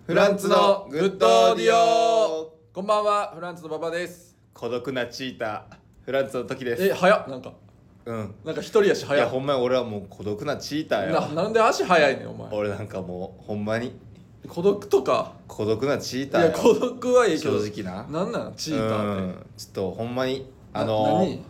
フランツのグッドディオ。こんばんは、フランツの馬場です。 孤独なチーターフランツの時です。 早っ。なんか一人足早っ。 いやほんまに俺はもう孤独なチーターよ。 なんで足早いねんお前。 俺なんかもうほんまに孤独とか孤独なチーターよ。 いや孤独はいいけど正直な。 なんなんチーターって。 ちょっとほんまに何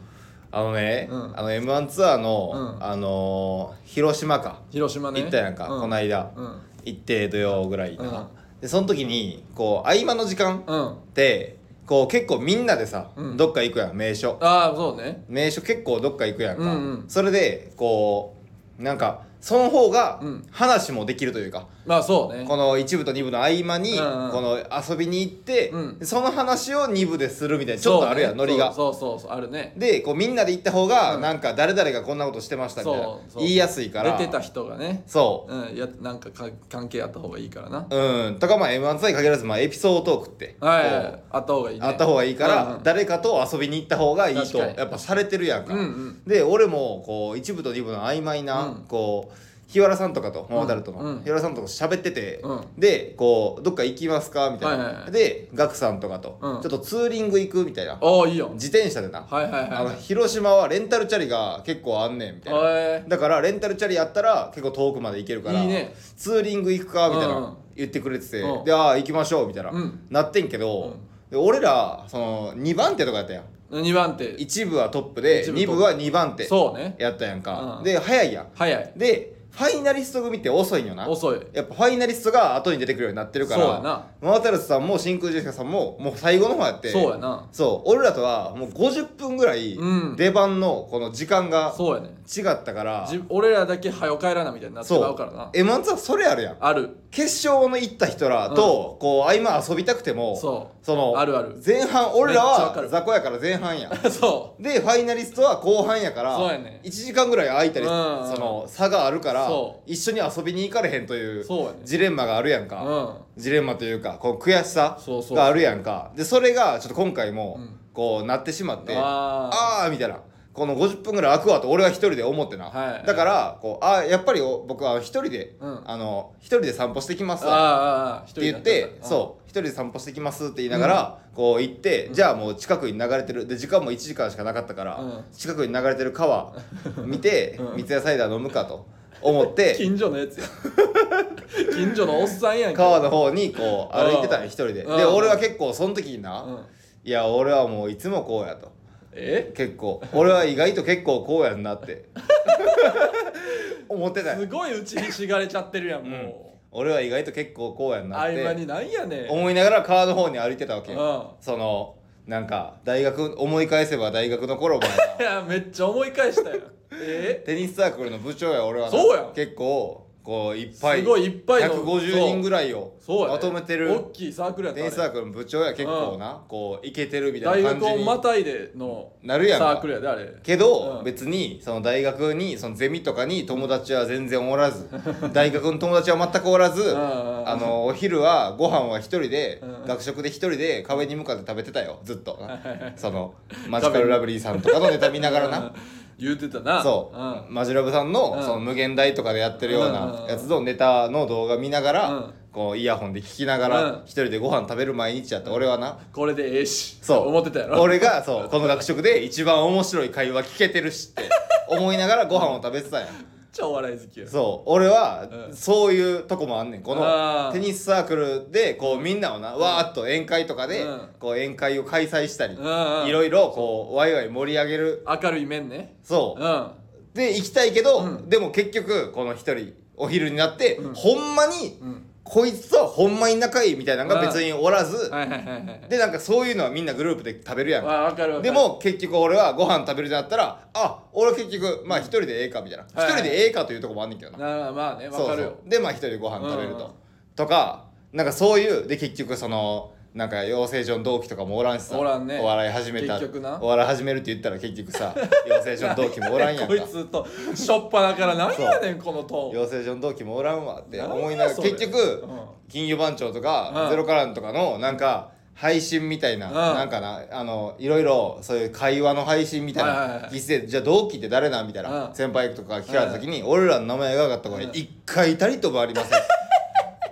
M1 ツアーの、広島広島ね行ったやんか、この間、行って土曜ぐらいな、でその時にこう合間の時間ってこう結構みんなでさ、どっか行くやん。名所そうね。 名所結構どっか行くやんか、それでこうなんかその方が話もできるというか、 まあそうね。 この一部と二部の合間にこの遊びに行って、その話を二部でするみたいなちょっとあるやん、ノリが。 そうあるね。 でこうみんなで行った方がなんか誰々がこんなことしてましたみたいな言いやすいから、 出てた人がね、なんか関係あった方がいいからな。 とかM1 ツアーに限らずエピソードトークってあった方がいいね。 あった方がいいから、誰かと遊びに行った方がいいとやっぱされてるやんか。で俺もこう一部と二部の曖昧なこう日原さんとかとママタルトの日原さんとか喋ってて、でこうどっか行きますかみたいな、でガクさんとかとちょっとツーリング行くみたいな、 いいよ自転車でな、広島はレンタルチャリが結構あんねんみたいな、だからレンタルチャリやったら結構遠くまで行けるからツーリング行くかみたいな言ってくれてて、で行きましょうみたいななってんけど、俺らその2番手とかやったやん。 2番手 1部はトップで2部は2番手やったやんか。で早いやん。でファイナリスト組って遅いんよな。 遅い。 やっぱファイナリストが後に出てくるようになってるから、 そうやな。 ママタルトさんも真空ジェシカさんももう最後の方やって、 そうやな。 そう俺らとはもう50分ぐらい出番のこの時間が違ったから、 俺らだけ早帰らなみたいになってまうからな。 M1 ツアーそれあるやん。 ある。 決勝の行った人らとこう合間遊びたくても、そのあるある。 前半俺らは雑魚やから前半やそうでファイナリストは後半やから、 そうやね。 1時間ぐらい空いたりその差があるから一緒に遊びに行かれへんというジレンマがあるやんか。ジレンマというかこう悔しさがあるやんか。でそれがちょっと今回もこうなってしまって、みたいな、この50分ぐらい空くわと俺は一人で思ってな、だからこうやっぱり僕は一人で一人で散歩してきますわって言って、そう一人で散歩してきますって言いながらこう行って、じゃあもう近くに流れてるで時間も1時間しかなかったから近くに流れてる川見て三ツ矢サイダー飲むかと思って近所のやつや近所のおっさんやんけ。 川の方にこう歩いてたん一人で。で俺は結構その時にな、いや俺はもういつもこうやと、結構俺は意外と結構こうやんなって思ってたよ。 すごい打ちひしがれちゃってるやんもう、 俺は意外と結構こうやんなって合間になんやねん思いながら川の方に歩いてたわけよ。そのなんか大学思い返せば大学の頃もいやめっちゃ思い返したよテニスサークルの部長や俺はな。 そうやん。 結構こういっぱいすごいいっぱいの 150人ぐらいをまとめてる大きいサークルやったテニスサークルの部長や。結構なこうイケてるみたいな感じに大学をまたいでのなるやんか。 サークルやであれけど別にその大学にそのゼミとかに友達は全然おらず大学の友達は全くおらずお昼はご飯は一人で学食で一人で壁に向かって食べてたよずっとそのマジカルラブリーさんとかのネタ見ながらな言うてたな。 そうマジラブさんのその無限大とかでやってるようなやつのネタの動画見ながらこうイヤホンで聞きながら一人でご飯食べる毎日やった俺はな。 これでええしそう思ってたやろ。 俺がそうこの学食で一番面白い会話聞けてるしって思いながらご飯を食べてたやん。 超笑い好きや。 そう俺はそういうとこもあんねん。このテニスサークルでこうみんなをなわーっと宴会とかでこう宴会を開催したりいろいろこうワイワイ盛り上げる明るい面ね。 そうで行きたいけどでも結局この一人お昼になってほんまにこいつとはほんまに仲いいみたいなのが別におらずでなんかそういうのはみんなグループで食べるやんか。でも結局俺はご飯食べるってなったら俺は結局まあ一人でええかみたいな、一人でええかというとこもあんねんけどな。 まあね分かるよ。 でまあ一人でご飯食べるとかなんかそういうで結局そのなんか養成所の同期とかもおらんしさ、 おらんね。 お笑い始めた結局なお笑い始めるって言ったら結局さ養成所の同期もおらんやんかこいつとしょっぱだから何やねんこのトーン。 養成所の同期もおらんわって思いながら結局金魚番長とかゼロカランとかのなんか配信みたいな、なんかないろいろそういう会話の配信みたいな実際じゃあ同期って誰なんみたいな先輩とか聞かれた時に俺らの名前が上がったことに一回たりともありません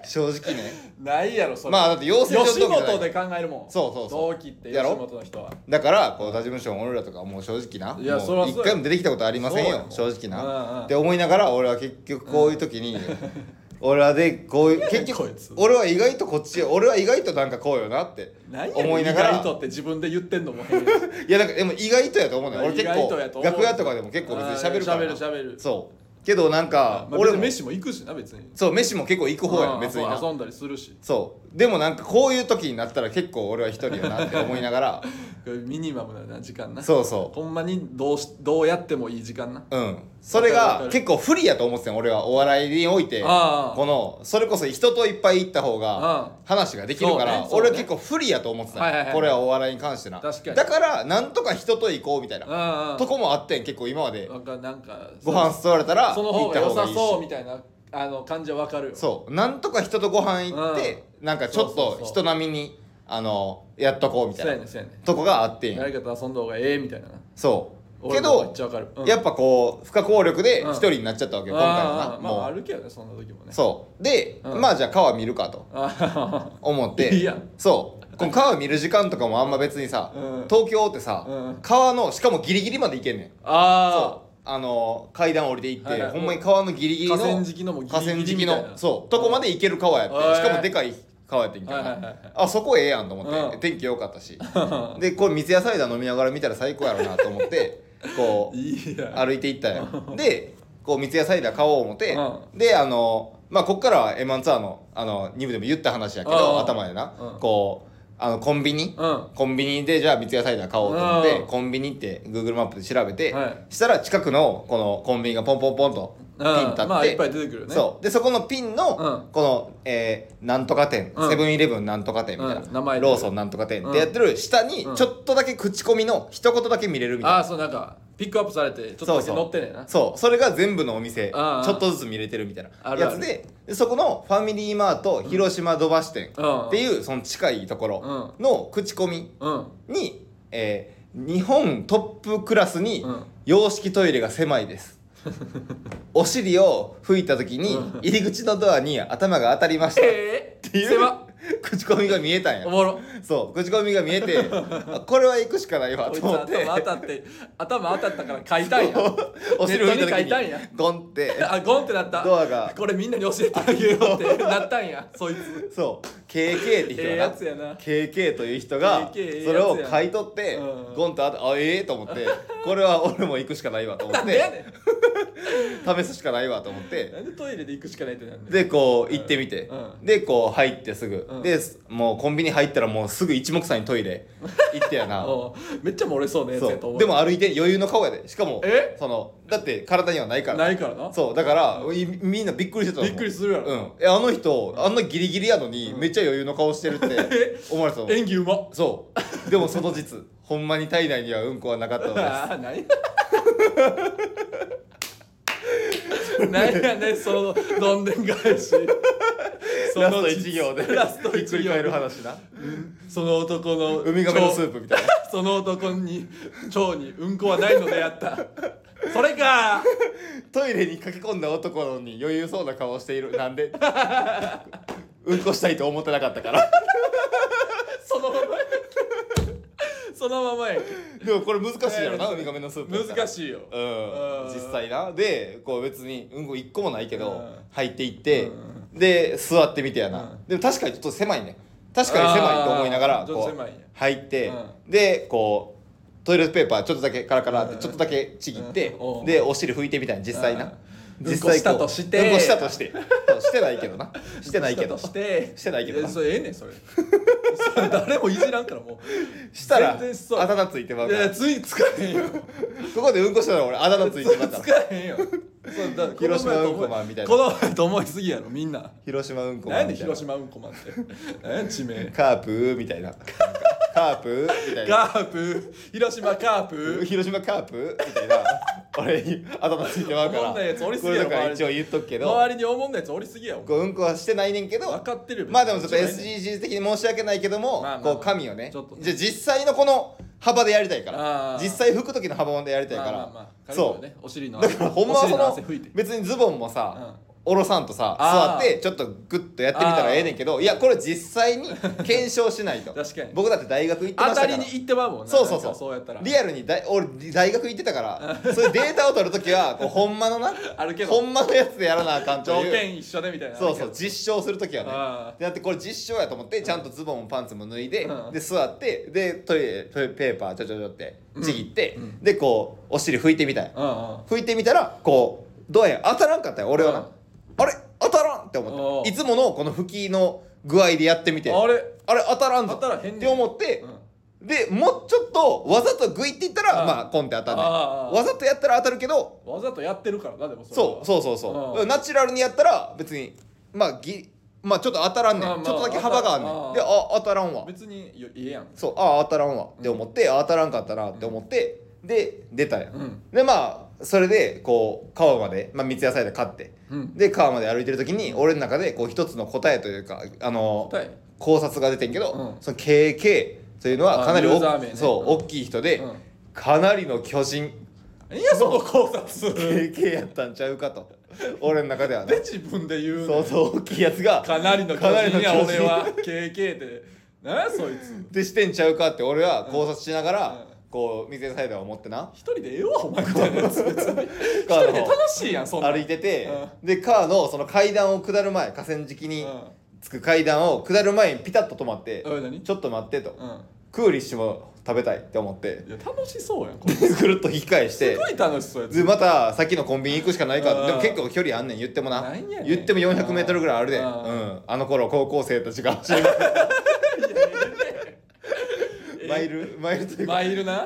正直ねないやろそれ。 まあだって養成所の時じゃない吉本で考えるもん。 そう同期って吉本の人は。 だからこう他事務所の俺らとかもう正直ないやそらそうや一回も出てきたことありませんよ正直なって思いながら俺は結局こういう時に俺はでこういう結局俺は意外とこっち俺は意外となんかこうよなって思いながら意外とって自分で言ってんのも変や。 いやなんかでも意外とやと思うね俺結意外とやと構思う楽屋とかでも結構別に喋るからな喋るそうけどなんか俺も飯も行くしな別に。 そう飯も結構行く方や別にな遊んだりするし。 そうでもなんかこういう時になったら結構俺は一人やなって思いながらミニマムな時間な。 そうそうほんまにどうやってもいい時間な。 うんそれが結構不利やと思ってたよ俺はお笑いにおいてこのそれこそ人といっぱい行った方が話ができるから俺は結構不利やと思ってたこれはお笑いに関してなだからなんとか人と行こうみたいなとこもあってん結構今までなんかご飯誘われたらその方が良さそうみたいな感じは分かるよ。 そうなんとか人とご飯行ってなんかちょっと人並みにやっとこうみたいなとこがあってんやり方遊んだ方がええみたいな。 そうけどやっぱこう不可抗力で一人になっちゃったわけよ今回はなまああるけどねそんな時もね。 そうでまあじゃあ川見るかと思っていいやんそうこの川見る時間とかもあんま別にさ東京ってさ川のしかもギリギリまで行けんねんそう階段降りて行ってほんまに川のギリギリの河川敷のもギリギリみたいなそうとこまで行ける川やってしかもでかい川やってんけどあそこええやんと思って天気良かったしでこれ三ツ矢サイダー飲みながら見たら最高やろなと思ってこう歩いていったんよでこう三ツ矢サイダー買おう思ってでまあこっからは M−1 ツアーの2部でも言った話やけど頭でなこうコンビニでじゃあ三ツ矢サイダー買おうと思ってコンビニって Google マップで調べてしたら近くのこのコンビニがポンポンポンとピン立っていっぱい出てくるよね。 そうでそこのピンのこのなんとか店セブンイレブンなんとか店みたいなローソンなんとか店ってやってる下にちょっとだけ口コミの一言だけ見れるみたいなそうなんかピックアップされてちょっとだけ載ってねえな。 そうそれが全部のお店ちょっとずつ見れてるみたいなやつでそこのファミリーマート広島土橋店っていうその近いところの口コミに日本トップクラスに洋式トイレが狭いですお尻を拭いた時に入り口のドアに頭が当たりましたっていう口コミが見えたんや。 おもろ。 そう口コミが見えてこれは行くしかないわと思って頭当たったから書いたんやお尻拭いた時にゴンってゴンってなったドアがこれみんなに教えてあげようってなったんやそいつそう KK って人がな KK という人がそれを買い取ってゴンってと思ってこれは俺も行くしかないわと思って試すしかないわと思ってなんでトイレで行くしかないってなんでこう行ってみてでこう入ってすぐでもうコンビニ入ったらもうすぐ一目散にトイレ行ってやなめっちゃ漏れそうなやつやと思う。 でも歩いて余裕の顔やでしかもだって体にはないからなそうだからみんなびっくりしてたびっくりするやろあの人あんなギリギリやのにめっちゃ余裕の顔してるって思われたの演技うまそうでもその実ほんまに体内にはうんこはなかったのです何やねそのどんでん返しラスト1行でひっくり返る話なその男のウミガメのスープみたいなその男に腸にうんこはないのでやったそれかトイレに駆け込んだ男のに余裕そうな顔をしているなんでうんこしたいと思ってなかったからそのままやでもこれ難しいやろなウミガメのスープ難しいよ実際なでこう別にうんこ1個もないけど入っていってで座ってみてやなでも確かにちょっと狭いね確かに狭いと思いながらこう入ってでこうトイレットペーパーちょっとだけカラカラってちょっとだけちぎってでお尻拭いてみたいな実際な実際こううんこしたとしてしてないけどなしてないけどしてないけどなそれええねんそれ誰もいじらんからもうしたらあだ名ついてまうからつかへんよここでうんこしたら俺あだ名ついてまうからつかへんよ広島うんこマンみたいなこの前と思いすぎやろみんな広島うんこマンみたいな何で広島うんこマンって何や地名カープーみたいなカープみたいなカープ広島カープ広島カープみたいな俺に頭ついてまうからおもんないやつおりすぎやろこれだから一応言っとくけど周りにおもんないやつおりすぎやこううんこはしてないねんけど分かってるよまあでもちょっと SDGs 的に申し訳ないけどもこう紙をねじゃあ実際のこの幅でやりたいから実際拭く時の幅でやりたいからそうお尻のだからほんまはその別にズボンもさおろさんとさ座ってちょっとグッとやってみたらええねんけど、いやこれ実際に検証しないと確かに僕だって大学行ってましたから当たりに行ってまうもんな。 そうそうやったらリアルに俺大学行ってたからそういうデータを取るときはこうほんまのなあるけどほんまのやつでやらなあかんという条件一緒でみたいな。 そう実証するときはねあでやってこれ実証やと思ってちゃんとズボンもパンツも脱いで、 うんで座ってでトイレペーパーちょってちぎって、 うんでこうお尻拭いてみたい、拭いてみたらこうどうや当たらんかったよ俺はな、あれ当たらんって思っていつものこの拭きの具合でやってみてあれ当たらんぞ当たらへんねんって思って、でもうちょっとわざとグイっていったらまあコンって当たんねんわざとやったら当たるけどわざとやってるからな。でもそうナチュラルにやったら別にまあちょっと当たらんねんちょっとだけ幅があんねんで当たらんわ別にいいやん。 そう当たらんわって思って当たらんかったなって思ってで出たやんでまあそれでこう川まで三ツ矢サイダー買ってで川まで歩いてる時に俺の中でこう一つの答えというか考察が出てんけどその KK というのはかなり大きい人でかなりの巨人いやその考察 KK やったんちゃうかと俺の中ではねで自分で言うそう大きいやつがかなりの巨人や俺は KK って何やそいつでしてんちゃうかって俺は考察しながらこう水サイダーを持ってな一人でええわお前みたいなやつ別に一人で楽しいやんそんな歩いててで川のその階段を下る前河川敷に着く階段を下る前にピタッと止まってちょっと待ってとクーリッシュも食べたいって思っていや楽しそうやんぐるっと引き返してすごい楽しそうやつでまたさっきのコンビニ行くしかないからでも結構距離あんねん言ってもな言っても 400m ぐらいあるであの頃高校生たちが走りマイルというかマイルな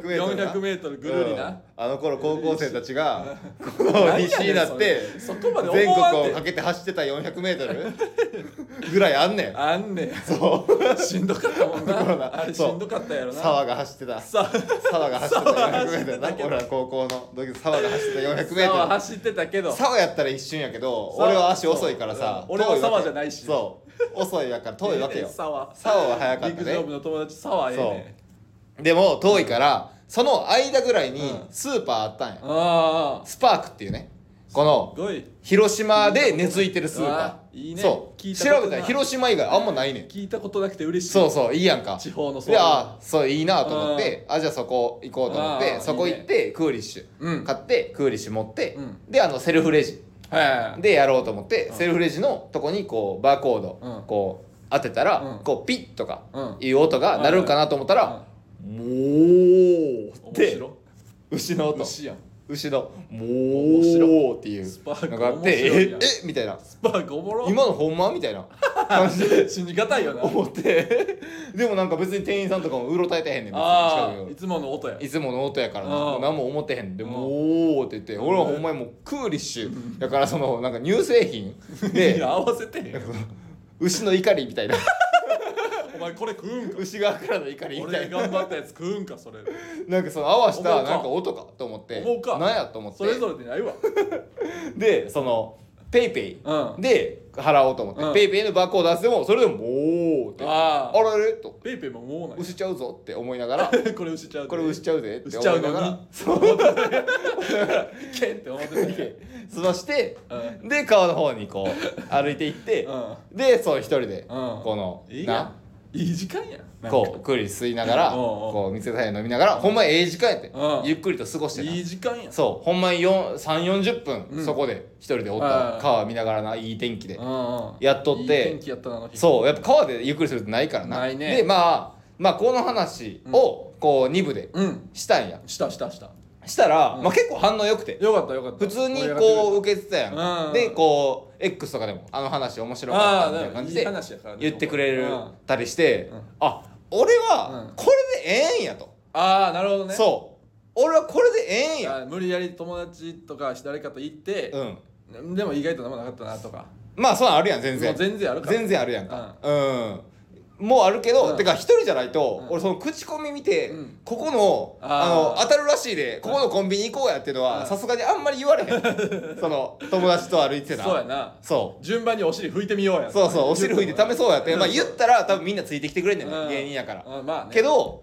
400m ぐるりなあの頃高校生たちがこの必死になって全国をかけて走ってた 400m ぐらいあんねんそうしんどかったもんなあれしんどかったやろな沢が走ってた沢が走ってた 400m な俺ら高校の時沢が走ってた 400m 沢走ってたけど沢やったら一瞬やけど俺は足遅いからさ俺は沢じゃないしそう遅いやから遠いわけよ沢は早かったね陸上部の友達沢ええねでも遠いからその間ぐらいにスーパーあったんやスパークっていうねこの広島で根付いてるスーパーいいねそう調べたら広島以外あんまないねん聞いたことなくて嬉しいそういいやんか地方のでそういいなと思ってじゃあそこ行こうと思ってそこ行ってクーリッシュ買ってクーリッシュ持ってでセルフレジでやろうと思ってセルフレジのとこにこうバーコードこう当てたらこうピッとかいう音が鳴るかなと思ったらもうって牛の音牛のもうっていうのがあってみたいなスパークおもろ今のほんまみたいな感じで信じがたいよな思ってでもなんか別に店員さんとかもうろたえてへんねんいつもの音やからな何も思ってへんでもうって言って俺はほんまにもうクーリッシュだからそのなんか乳製品で合わせてへん牛の怒りみたいなお前これ食うんか牛側からの怒りみたいな俺頑張ったやつ食うんかそれなんかその合わせたなんか音かと思って何やと思ってそれぞれでないわでそのペイペイで払おうと思ってペイペイのバーコード出してもそれでももうってあれとペイペイももうない牛ちゃうぞって思いながらこれ牛ちゃうぜって思いながらそうケンって思っててそうしてで川の方にこう歩いていってでそう一人でこのいい時間やこうクーリ吸いながらこう店で飲みながらほんまええ時間やってゆっくりと過ごしてたいい時間やそうほんまに3、40分そこで一人でおった川見ながらないい天気でやっとっていい天気やったなあの日そうやっぱ川でゆっくりするってないからなないねでまあこの話をこう2部でしたんやしたら結構反応良くてよかった普通にこう受けてたやんでこう X とかでもあの話面白かったみたいな感じで言ってくれたりして俺はこれでええんやとなるほどねそう俺はこれでええんや無理やり友達とか誰かと言ってでも意外と何もなかったなとかまあそうなんあるやん全然あるから全然あるやんかもうあるけどてか一人じゃないと俺その口コミ見てここの当たるらしいでここのコンビニ行こうやっていうのはさすがにあんまり言われへんその友達と歩いてたそうやなそう順番にお尻拭いてみようやそうお尻拭いて試そうやって言ったら多分みんなついてきてくれんねん芸人やからけど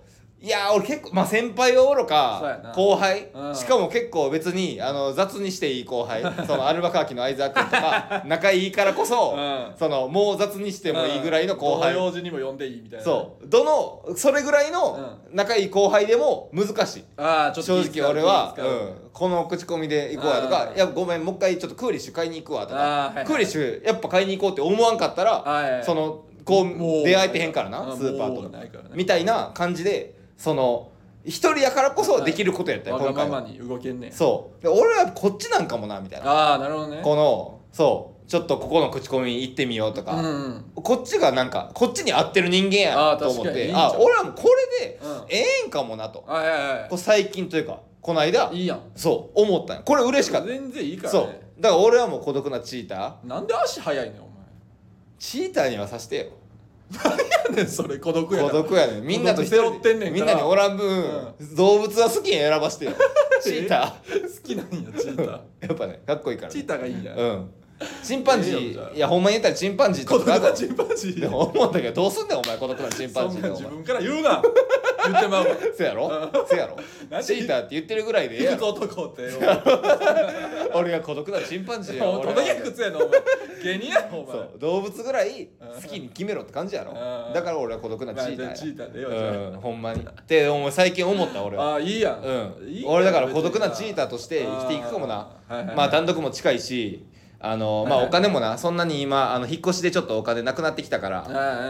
いや俺結構まあ先輩はおろかそうやな後輩、 うん、 しかも結構別に雑にしていい後輩そのアルバカーキの相沢君とか仲いいからこそ、そのもう雑にしてもいいぐらいの後輩、 用事にも呼んでいいみたいな、 そうそれぐらいの仲いい後輩でも難しい、正直俺は、この口コミで行こうやとか、いやごめんもう一回ちょっとクーリッシュ買いに行くわとか、クーリッシュやっぱ買いに行こうって思わんかったら、そのこう出会えてへんからな、スーパーとかみたいな感じで、その一人やからこそできることやったよ、 今回はわがままに動けんねん。 そうで俺はこっちなんかもなみたいな、 なるほどね。 このそうちょっとここの口コミ行ってみようとか、こっちがなんかこっちに合ってる人間やと思って、俺はもうこれでええんかもなと、こう最近というかこの間いいやん、 そう思ったんや。これ嬉しかった。 全然いいからね。 そうだから俺はもう孤独なチーター。なんで足速いねんお前。 チーターにはさしてよ。 何やねんそれ、孤独や孤独やねん。みんなと一人でみんなにおらん分、動物は好きに選ばしてよ。チーター好きなんやチーター。 やっぱねかっこいいから、 チーターがいいんや。 チンパンジー、いやほんまに言ったらチンパンジーとか孤独なチンパンジーでも思うんだけど、どうすんねんお前孤独なチンパンジーで。 自分から言うな。言ってまうわ。 せやろせやろチーターって言ってるぐらいでええやろ。 男って俺が孤独なチンパンジーやろ。 どんだけ靴やのお前。芸人やろお前。 そう動物ぐらい好きに決めろって感じやろ。だから俺は孤独なチーターや。 チーターでよじゃあ。 ほんまにってお前最近思った俺は。 いいやん。 俺だから孤独なチーターとして生きていくかもな。まあ単独も近いし、まあお金もなそんなに今引っ越しでちょっとお金なくなってきたから、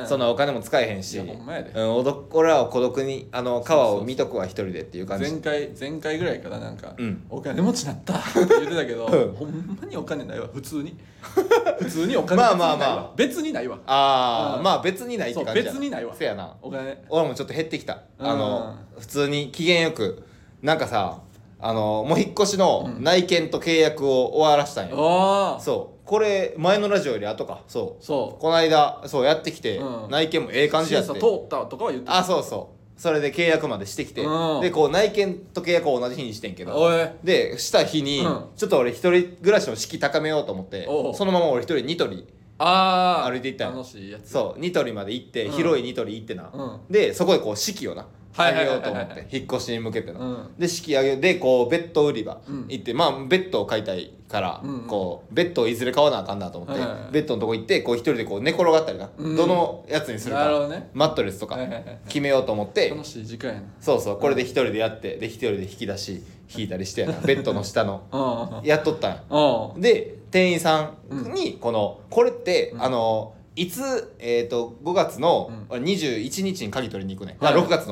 そのお金も使えへんし、俺らは孤独に川を見とくわ一人でっていう感じ。 前回ぐらいからなんかお金持ちになったって言ってたけど、ほんまにお金ないわ。普通にお金別にないわ。 まあ別にないって感じやな。 別にないわ。 せやな。 お金俺もちょっと減ってきた。普通に機嫌よくなんかさ、もう引っ越しの内見と契約を終わらしたんよ。そうこれ前のラジオより後か。そうこの間そうやってきて、内見もええ感じやって。 審査通ったとかは言ってた。 そうそれで契約までしてきて、でこう内見と契約を同じ日にしてんけど、でした日にちょっと俺一人暮らしの敷居高めようと思って、そのまま俺一人ニトリ歩いていったんよ。 楽しいやつ。 そうニトリまで行って、広いニトリ行ってな、でそこでこう敷居をな上げようと思って引っ越しに向けての、で式上げでこうベッド売り場行って、まあベッドを買いたいからこうベッドをいずれ買わなあかんなと思ってベッドのとこ行ってこう一人でこう寝転がったりな、どのやつにするかマットレスとか決めようと思って、 楽しい時間やな。 そうこれで一人でやってで一人で引き出し引いたりしてやなベッドの下のやっとったんや。で店員さんにこれっていつ5月の21日に鍵取りに行くね。6月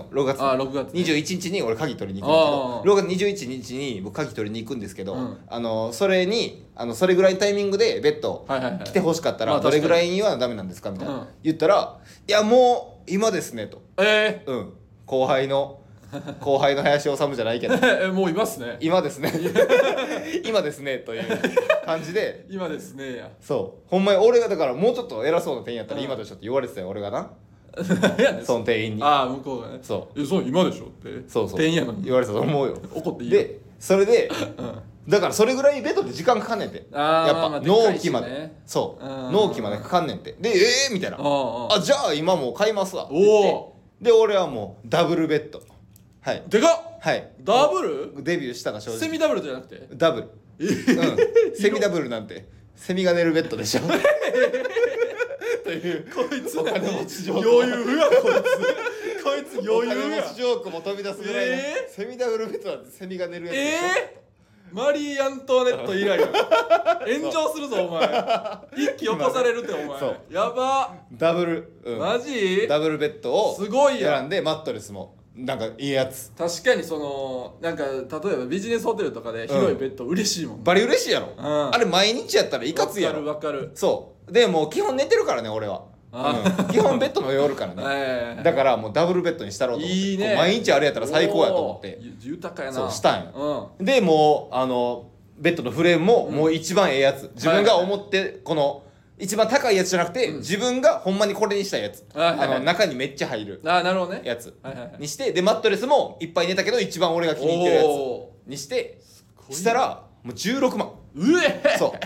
21日に俺鍵取りに行くんだけど、6月21日に僕鍵取りに行くんですけど、それにそれぐらいのタイミングでベッド来てほしかったらどれぐらいにはダメなんですかみたいな言ったら、いやもう今ですねと。後輩の林修じゃないけどもういますね。 今ですね今ですねという感じで今ですねや。 そうほんまに俺がだからもうちょっと偉そうな店員やったら今でしょって言われてたよ俺がな。その店員に向こうがね。そう今でしょって店員やのに言われたと思うよ。 怒っていいでそれでだからそれぐらいベッドで時間かかんねんて。やっぱ納期まで納期までかかんねんて。でみたいな、じゃあ今もう買いますわって言って、で俺はもうダブルベッド。 でかっ。ダブルデビューしたが正直。 セミダブルじゃなくてダブル。セミダブルなんてセミが寝るベッドでしょというこいつ余裕やこいつ余裕や。 ジョークも飛び出すぐらいのセミダブルベッドなんてセミが寝るやつでしょ。 マリー・アントワネット以来炎上するぞお前。一気起こされるってお前。やば。 ダブルマジダブルベッドをすごいや選んでマットレスもなんかいいやつ。 確かになんか例えばビジネスホテルとかで広いベッド嬉しいもん。 バリ嬉しいやろ。あれ毎日やったらいかついやろ。 わかる。 そうでもう基本寝てるからね俺は。基本ベッドの夜からね。だからもうダブルベッドにしたろうと思って。いいね。毎日あれやったら最高やと思って豊かやな。 そうしたんや。でもうベッドのフレームももう一番ええやつ、自分が思ってこの一番高いやつじゃなくて、自分がほんまにこれにしたやつ、中にめっちゃ入るやつにして、でマットレスもいっぱい寝たけど一番俺が気に入ってるやつにして、したらもう16万。そう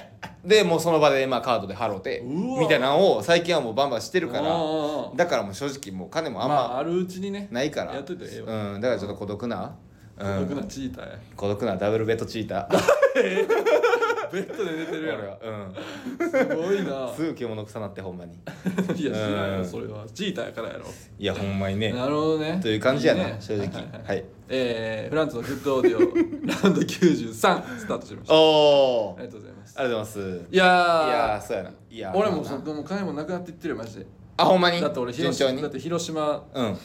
でもうその場でまあカードで払うてみたいなのを最近はもうバンバンしてるから、だからもう正直もう金もあんまあるうちにねないから、 やっといてええわ。 だからちょっと孤独な孤独なチーターや。 孤独なダブルベッドチーターベッドで寝てるやん。 俺はすごいな。 すぐ獣臭なってほんまにいや知らんよそれは。チーターやからやろ。 いやほんまにね。 なるほどね。 という感じやな正直。はい。 フランツのグッドオーディオラウンド93スタートしました。 おお。 ありがとうございます。 ありがとうございます。 いやそうやな。いや俺もそこも金もなくなっていってるよマジで。 あほんまに。 だって俺広島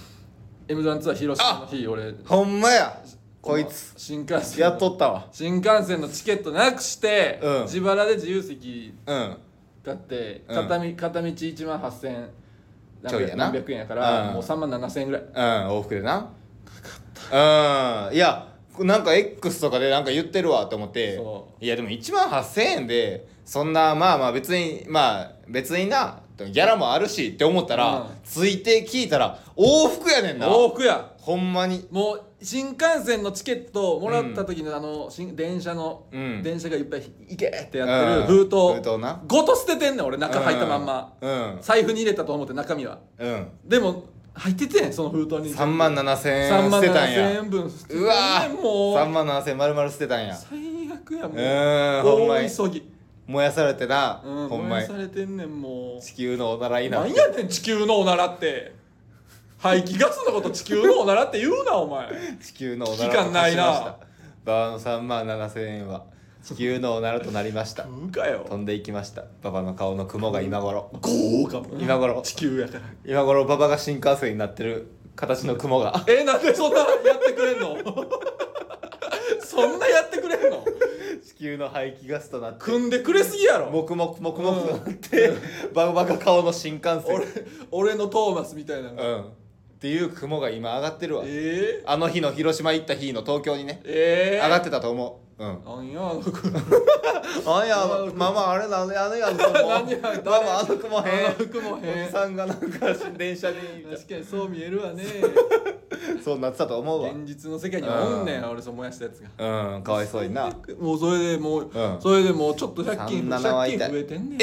M1 ツアー広島の日俺ほんまや。こいつ新幹線やっとったわ。 新幹線のチケットなくして自腹で自由席買って片道1万8000 ちょいやな何百円やからもう3万7000円ぐらい往復でな。かかった。いやなんか X とかでなんか言ってるわと思って、いやでも1万8000円でそんなまあ別になギャラもあるしって思ったら、ついて聞いたら往復やねんな。 往復やほんまに。 もう新幹線のチケットをもらった時の電車がいっぱい行けってやってる封筒なごと捨ててんねん俺中入ったまんま財布に入れたと思って中身はでも入っててんその封筒に 3万7000円捨てたんや。 3万7000円分捨ててんねん。 うわもう 3万7000円丸々捨てたんや。 最悪やもうほんまに大急ぎ燃やされてな。ほんまに燃やされてんねん。もう地球のおならいな。 何やねん地球のおならって排気ガスのこと地球のおならって言うなお前。 地球のおなら期間ないな。 馬場の3万7000円は地球のおならとなりました。飛んでいきました。馬場の顔の雲が今頃豪華今頃地球やから今頃馬場が新幹線になってる形の雲がなんでそんなやってくれんのそんなやってくれんの地球の排気ガスとなって組んでくれすぎやろ。 もくもくもくもくとなって馬場が顔の新幹線俺のトーマスみたいなっていう雲が今上がってるわ。あの日の広島行った日の東京にね上がってたと思う。 なんやあの雲あやママあれなんであのやんと思う。ママあの雲へん。おじさんがなんか電車に確かにそう見えるわね。 そうなってたと思うわ。 現実の世界におんねん俺そう燃やしたやつが。 かわいそうにな。 もうそれでもうちょっと借金増えてんねん。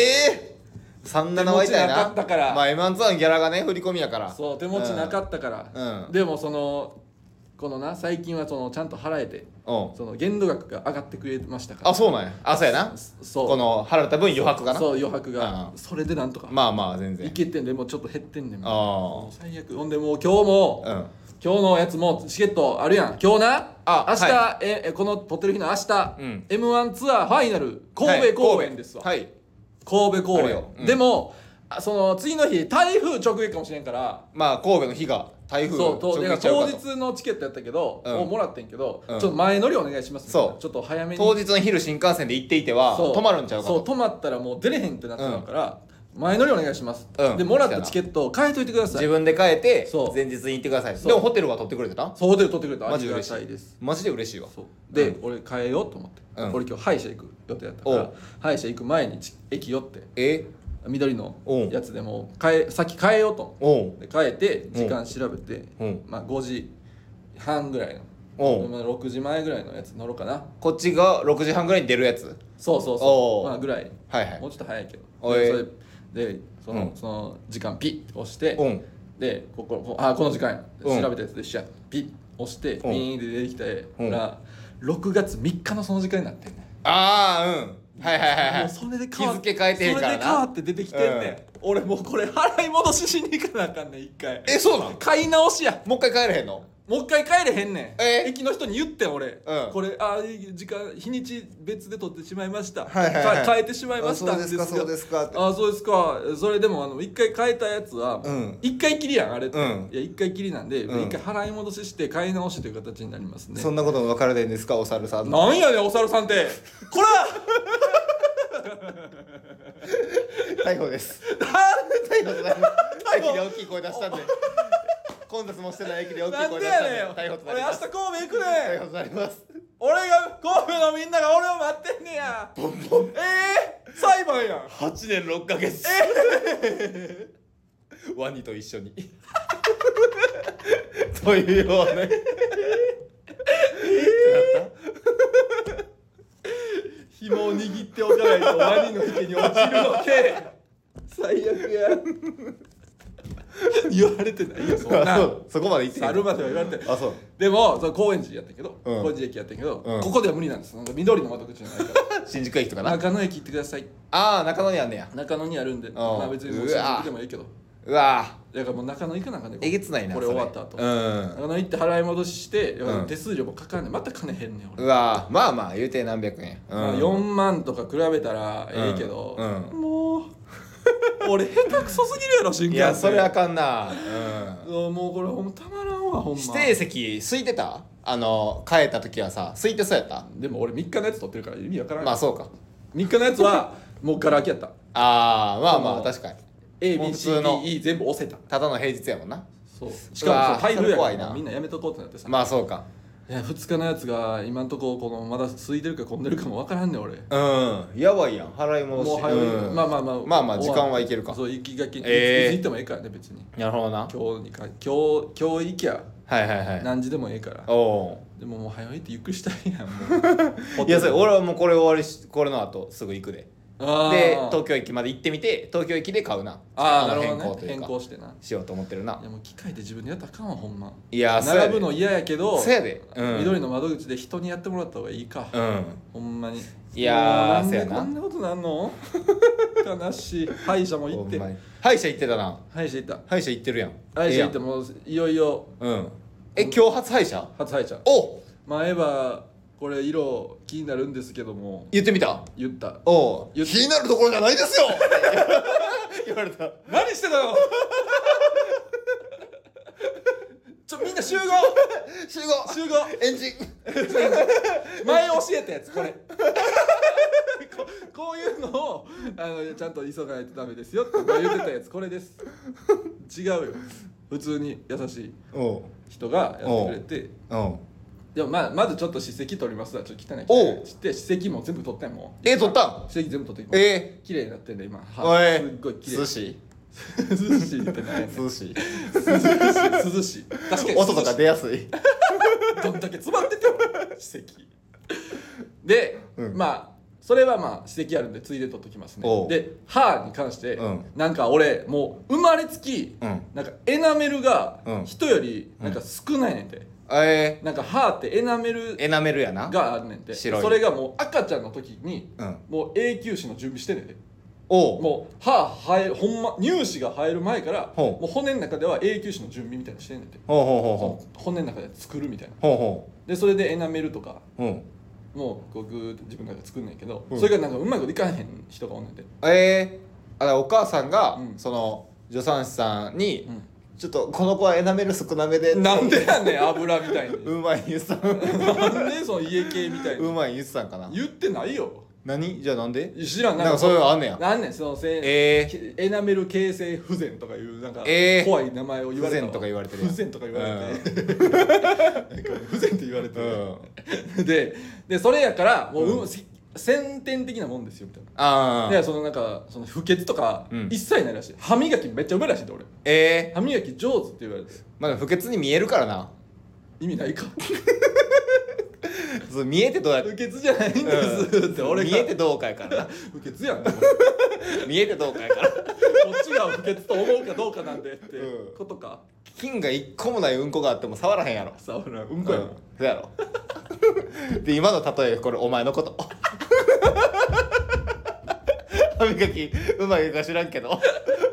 37は痛いな。 手持ちなかったからまあ M1 ツアーのギャラがね振り込みやから。 そう手持ちなかったからでもこのな最近はちゃんと払えてその限度額が上がってくれましたから。 あそうなんや。そうやな。この払った分余白がな。 そう余白がそれでなんとかまあ全然いけてんでもうちょっと減ってんねん。最悪。ほんでもう今日のやつもチケットあるやん今日な明日この撮ってる日の明日 M1 ツアーファイナル神戸公演ですわ。神戸公演でもその次の日台風直撃かもしれんからまあ神戸の日が台風そう当日のチケットやったけどをもらってんけどちょっと前乗りお願いしますそうちょっと早めに当日の昼新幹線で行っていては止まるんちゃうかと。 そう止まったらもう出れへんってなっちゃうから前乗りお願いしますでもらったチケットを変えといてください。 自分で変えて前日に行ってください。でもホテルは取ってくれてた。 そうホテル取ってくれた。 マジで嬉しいです。マジで嬉しいわ。 で俺変えようと思って俺今日歯医者行く予定だったから歯医者行く前に駅寄って緑のやつでも先変えようと思って変えて時間調べてまあ5時半ぐらいの6時前ぐらいのやつ乗ろうかな。 こっちが6時半ぐらいに出るやつ。 そうまあぐらいもうちょっと早いけどでその時間ピッて押してでこの時間や調べたやつでシャッピッ押してピーンって出てきたら6月3日のその時間になってんねん。 はいもうそれで日付変えてへんからな。 それで変わって出てきてんねん。俺もうこれ払い戻ししに行かなあかんねん一回。 そうなん。 買い直しや。 もう一回帰れへんの。 もう一回帰れへんねん。駅の人に言ってん俺これ日にち別で取ってしまいました変えてしまいましたそうですかそうですか。それでも一回変えたやつは一回きりやんあれって。いや一回きりなんで一回払い戻しして買い直しという形になりますね。 そんなことも分からないんですかお猿さん。 なんやねんお猿さんってこら逮捕です。逮捕じゃない。駅で大きい声出したんで。混雑もしてない駅で大きい声出したんで逮捕となります。 俺明日神戸行くねん。 逮捕となります。 俺が神戸のみんなが俺を待ってんねや。裁判やん。 8年6ヶ月。ワニと一緒にというようね。 ひ紐を握っておかないとワニの池に落ちるのけ。最悪や。言われてないよそんな。 そこまで言って猿までは言われてあそうでもその高円寺やったけど、高円寺駅やったけど、ここでは無理なんです。なんか緑の窓口じゃないから新宿駅とかな。 中野駅行ってください。 ああ中野にあんねや。 中野にあるんで、まあ別にもう新宿でもいいけど。 うわだからもう中野行くなんかね。 えげつないなこれ終わった後。 中野行って払い戻しして手数料もかかんねん。また金減んねん俺。 うわまあまあ言うて何百円。 4万とか比べたらええけど、もう俺下手くそすぎるやろ新幹線。 いやそれあかんな。 もうこれほんまたまらんわほんま。 指定席空いてた？帰った時はさ空いてそうやった？ でも俺3日のやつ取ってるから意味わからん。 まあそうか。 3日のやつはもうガラ空きやった。 ああまあまあ確かに。 ABCDE 全部押せた。 ただの平日やもんな。 そうしかも台風やからみんなやめとこうってなってさ。 まあそうか。 いや2日のやつが今んとここのまだ空いてるか混んでるかもわからんねん俺。 やばいやん払い戻し。 もう早い。まあ時間はいけるか。 そう行きがけいつ行ってもええからね別に。 なるほどな。 今日行きゃ何時でもええから。でももう早いってゆっくりしたいやんもう。 いやそれ俺はもうこれ終わりこれの後すぐ行くで。で東京駅まで行ってみて東京駅で買うな。 なるほどね。変更してなしようと思ってるな。 いやもう機械で自分でやったらあかんわほんま。 いや並ぶの嫌やけどそうやで。 緑の窓口で人にやってもらった方がいいか。ほんまに。 いやなんでこんなことなんの？悲しい。歯医者も行って。 歯医者行ってたな。 歯医者行った。 歯医者行ってるやん。 歯医者行ってもういよいよ。 今日初歯医者？ 初歯医者。 お前歯これ色気になるんですけども。 言ってみた？ 言った。 気になるところじゃないですよ。言われた。 何してたの？みんな集合エンジン前教えたやつこれこういうのをちゃんと急がないとダメですよって言ってたやつこれです。違うよ普通に優しい人がやってくれてでもまずちょっと歯石取りますわちょっと汚いって歯石も全部取ったんもん。 取ったん？ 歯石全部取って綺麗になってんだ今。すっごい綺麗。 涼しい涼しいってないね。 涼しい確かに音とか出やすい。 どんだけ詰まってても歯石で、まあそれはまあ歯石あるんでついで取っときますね。で歯に関して、なんか俺もう生まれつき、なんかエナメルが人よりなんか少ないねんて。なんか歯ってエナメルやながあるねんて。それがもう赤ちゃんの時に、もう永久歯の準備してんねんて。もう歯生えるほんま乳歯が生える前からもう骨の中では永久歯の準備みたいなのしてんねんて。骨の中で作るみたいな。でそれでエナメルとかもうこうグーって自分の中で作んねんけど、それがなんかうまいこといかへん人がおんねんて。 お母さんがその助産師さんにちょっとこの子はエナメル少なめで。 なんでやねん油みたいに。 うまい言ってた。 なんでその家系みたいに。 うまい言ってたんかな。 言ってないよ。 何じゃあなんで？ 知らん。 なんかそういうのあんねや。 なんねんそのエナメル形成不全とかいうなんか怖い名前を言われた。 不全とか言われてる。 不全とか言われて。不全って言われてる。でそれやからもう先天的なもんですよみたいな。でそのなんかその不潔とか一切ないらしい。歯磨きめっちゃうまいらしいで俺。歯磨き上手って言われて。 まあ不潔に見えるからな。 意味ないか。 見えてどうやって？ 不潔じゃないんですって俺が。 見えてどうかやからな。 不潔やん。 見えてどうかやから。こっちが不潔と思うかどうかなんでってことか。 菌が一個もないうんこがあっても触らへんやろ。 触らんうんこやろ。 そうやろ。で今の例えこれお前のこと。歯磨きうまいか知らんけど。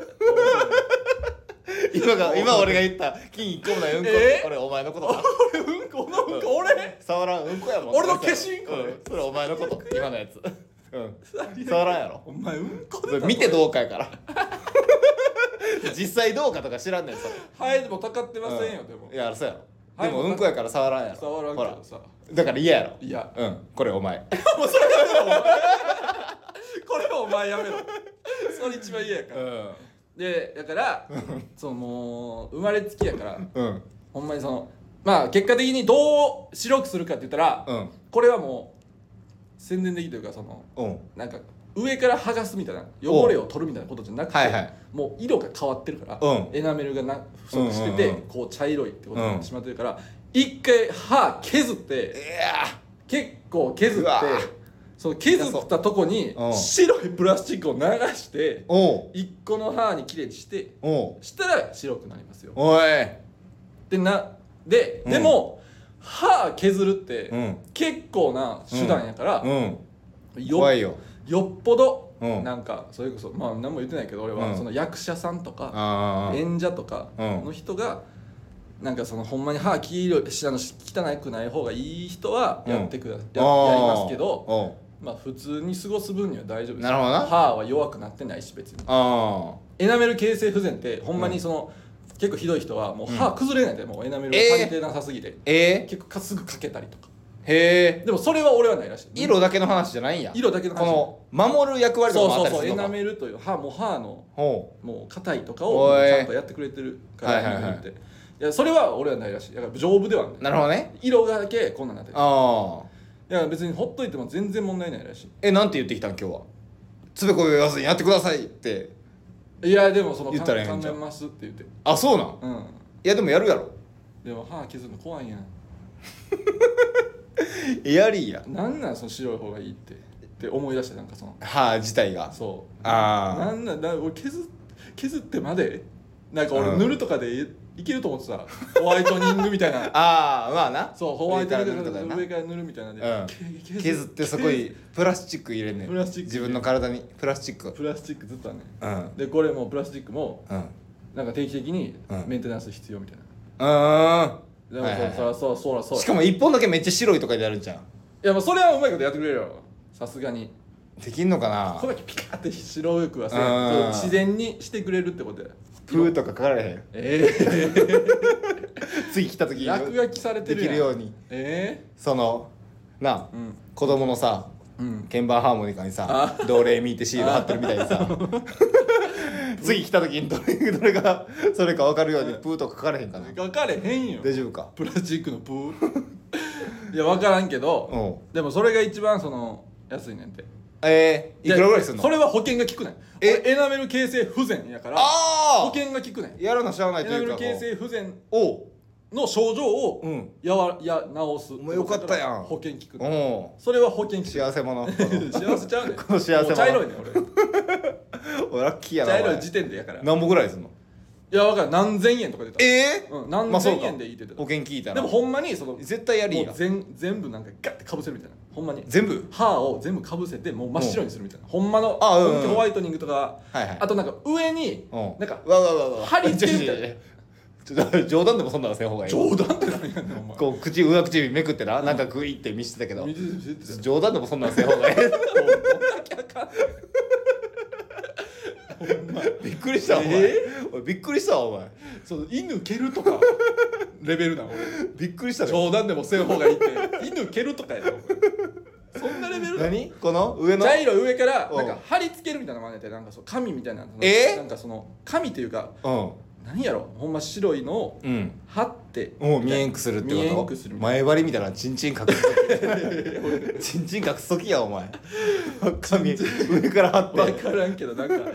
今俺が言った金一個もないうんこってこれお前のことだ。 俺うんこのうんこ俺触らんうんこやろ。 俺の化身これ。 それお前のこと今のやつ。触らんやろ。 お前うんこ見てどうかやから。実際どうかとか知らんねんそれ。 はいでもたかってませんよでも。 いやそうやろ。でもうんこやから触らんやろ。 触らんけどさ。 だから嫌やろ。 いやこれお前。 もうそれやめろ。これお前やめろ。それ一番嫌やから。でだからそのもう生まれつきやからほんまにそのまあ結果的にどう白くするかって言ったらこれはもう宣伝的というかそのなんか上から剥がすみたいな汚れを取るみたいなことじゃなくてもう色が変わってるからエナメルが不足しててこう茶色いってことになってしまってるから一回歯削って結構削ってその削ったとこに白いプラスチックを流して1個の歯にきれいにしてしたら白くなりますよ。 おいでも歯削るって結構な手段やから、 怖いよ。 よっぽどなんかそれこそまあ何も言ってないけど俺はその役者さんとか演者とかの人がなんかそのほんまに歯汚くない方がいい人はやってください、やりますけど、まあ普通に過ごす分には大丈夫です。 なるほどな。 歯は弱くなってないし別に。エナメル形成不全ってほんまにその、結構ひどい人はもう歯崩れないで、もうエナメルが足りてなさすぎて、結構すぐかけたりとか。 へえ。 でもそれは俺はないらしい。 色だけの話じゃないんや。 色だけの話。 この守る役割とかもあったりするのか。 そうエナメルという歯のもう硬いとかをちゃんとやってくれてるからエナメルって。いやそれは俺はないらしい。だから丈夫ではない。 なるほどね。 色だけこんなんなってる。いや別にほっといても全然問題ないらしい。 なんて言ってきたん今日は。つべこべ言わずにやってくださいって。 いやでもその言ったらええんちゃう。 考えますって言って。 あ、そうなん。いやでもやるやろ。 でも歯削るの怖いやん。 やりや。 なんその白い方がいいって思い出してなんかその歯自体が。 そう。 なん俺削ってまでなんか俺塗るとかでいけると思ってさ、ホワイトニングみたいな。 まあな。 そうホワイトニング上から塗るみたいなんで、 削ってそこにプラスチック入れんねん。自分の体にプラスチックずっとはね。でこれもプラスチックもなんか定期的にメンテナンス必要みたいな。でもそうしかも1本だけめっちゃ白いとかでやるんじゃん。いやもうそれはうまいことやってくれるよ、さすがに。 できんのかな。 これだけピカって白くはせ自然にしてくれるってことや。 プーとか書かれへん。次来た時落書きされてるやんできるように。そのな子供のさ鍵盤ハーモニカにさドレミってシール貼ってるみたいにさ次来た時にどれがそれか分かるようにプーとか書かれへんかな。 書かれへんよ。 大丈夫か。 プラスチックのプーいや分からんけどでもそれが一番その安いねんて。 いくらぐらいするの。 それは保険が効くねん。エナメル形成不全やから保険が効くねん。 やらなしゃあないというかエナメル形成不全の症状を治す。 お前よかったやん。 保険効く。それは保険効く。 幸せ者。 幸せちゃうねん。 この幸せ者。 茶色いねん俺。ラッキーやな。 茶色い時点でやから。 何本ぐらいすんの。 いや分からん、何千円とか出た。何千円でいいって言ってた。 保険聞いたら。 でもほんまにその絶対やりや。 全部なんかガッてかぶせるみたいな。ほんまに全部歯を全部かぶせてもう真っ白にするみたいな。ほんまの本気ホワイトニングとか、あとなんか上になんか針付けるみたいな。 冗談でもそんなのせん方がいい。 冗談って何やねんお前。 こう上唇めくってな、なんかグイって見せてたけど冗談でもそんなのせん方がいい。びっくりしたお前。びっくりしたお前。 そう犬蹴るとかレベルな俺。 びっくりした。 冗談でもせん方がいいって犬蹴るとかやろ。そんなレベル。 何この上の茶色上からなんか貼り付けるみたいなのがあって、なんかそう紙みたいななんかその紙っていうか何やろ、ほんま白いのを貼って見えんくするってこと。前張りみたいなチンチン隠す時チンチン隠す時やお前。紙上から貼って分からんけどなんか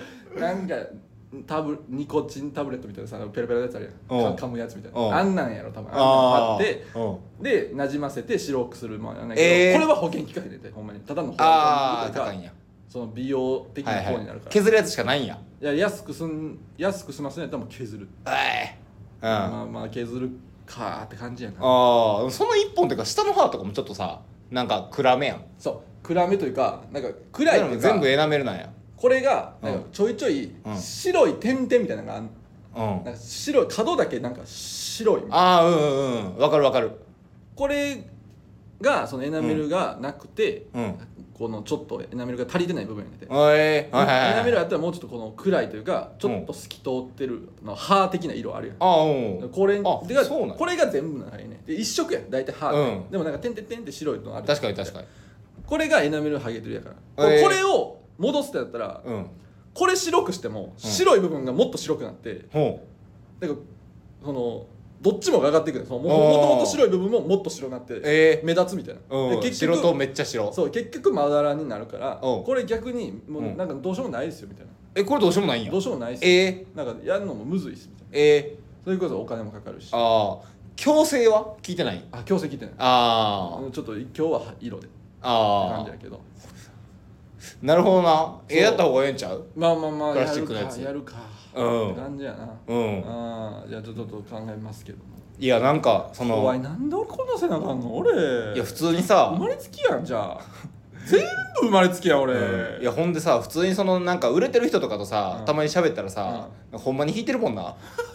ニコチンタブレットみたいなさペラペラのやつあるやん、噛むやつみたいな、あんなんやろ多分。貼ってでなじませて白くするもんやないけど、これは保険効かへんねんてほんまに。ただの保険高いんや。 その美容的な方になるから、 削るやつしかないんや。 いや安く済ますんやったらもう削る。まあ削るかって感じやな。 その1本っていうか下の歯とかもちょっとさなんか暗めやん。 そう暗めというかなんか暗いっていうか全部エナメルなんや。 これがなんかちょいちょい白い点々みたいなのがあんなんか白い角だけなんか白いみたいな。 わかるわかる。 これがそのエナメルがなくてこのちょっとエナメルが足りてない部分やねんて。エナメルやったらもうちょっとこの暗いというかちょっと透き通ってるの歯的な色あるやん。これが全部ないね。で一色やん大体歯でもなんか点々点って白いのある。 確かに確かに。 これがエナメル剥げてるやから。これを戻すってやったらこれ白くしても白い部分がもっと白くなってだからそのどっちもが上がっていくね。もともと白い部分ももっと白くなって目立つみたいな。 白とめっちゃ白。 そう結局まだらになるからこれ逆にもうなんかどうしようもないですよみたいな。 これどうしようもないんや。 どうしようもないっす。なんかやるのもむずいっすみたいな。それこそお金もかかるし。 矯正は聞いてない。 矯正聞いてない。ちょっと今日は色で感じやけど。 なるほどな。やった方がええんちゃう。 まあまあまあプラスチックのやつやるかうん感じやな。じゃあちょっと考えますけども。 いやなんかその怖い、なんで俺こんなせなあかんの俺。 いや普通にさ生まれつきやんじゃあ全部生まれつきや俺、 いやほんでさ普通にそのなんか売れてる人とかとさ、たまに喋ったらさ、ほんまに引いてるもんな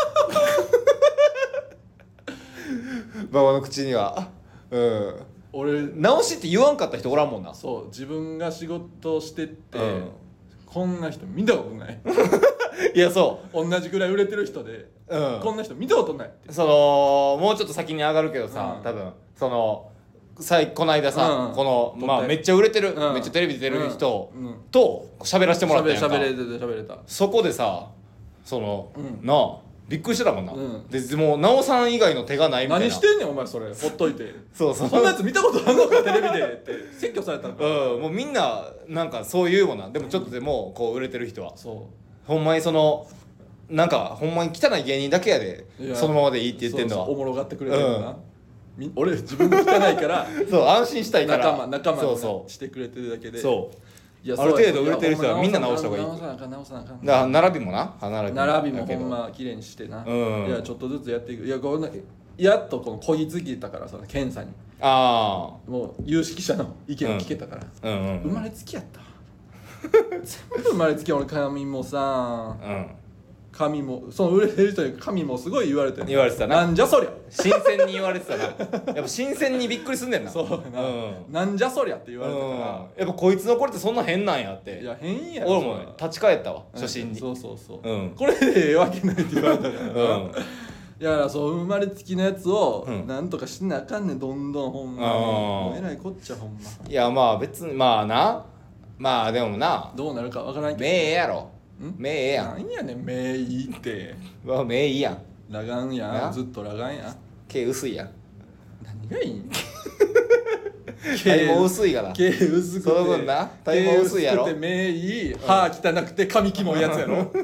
馬場の口には俺直しって言わんかった人おらんもんな。 そう自分が仕事してって、こんな人見たことないいやそう同じぐらい売れてる人で、こんな人見たことないって。 そのもうちょっと先に上がるけどさ、多分そのこの間さ、このまあめっちゃ売れてる、めっちゃテレビ出てる人と喋らせてもらったやんか。 喋れた。 そこでさその、なあびっくりしてたもんな、でもう奈緒さん以外の手がないみたいな。 何してんねんお前それほっといてそうそんなやつ見たことあんのかテレビでって説教されたのか。 もうみんななんかそういうもんな。でもちょっとでもこう売れてる人はそうほんまにそのなんかほんまに汚い芸人だけやでそのままでいいって言ってんのは。 おもろがってくれてるな、俺自分が汚いからそう安心したいから仲間そうしてくれてるだけで。 そうある程度売れてる人はみんな直した方がいい。 直さなあかん直さなあかん。 だから並びもな並びもほんま綺麗にしてな、いやちょっとずつやっていく。いやこんなやっとこのこぎつきたからその検査にもう有識者の意見を聞けたから、生まれつきやった全部生まれつき。俺髪もさ、髪もその売れてる人に髪もすごい言われてる。 言われてたな。 なんじゃそりゃ新鮮に言われてたな。やっぱ新鮮にびっくりすんねんな。 そうな、なんじゃそりゃって言われてたから、 やっぱこいつのこれってそんな変なんやって。 いや変や俺も立ち返ったわ初心に。 そう、これでええわけないって言われたから、いやそう生まれつきのやつをなんとかしなあかんねん、どんどんほんまにもうえらいこっちゃほんま。 いやまあ別にまあな、まあでもなどうなるかわからんけど目ええやろ。目ええやん。 なんやねん目いいって。 目いいやん。 裸眼やん、ずっと裸眼やん。 毛薄いやん。 何がいいん体毛薄いから。 毛薄くてその分な体毛薄いやろ。 毛薄くて目いい、歯汚くて髪キモいやつやろ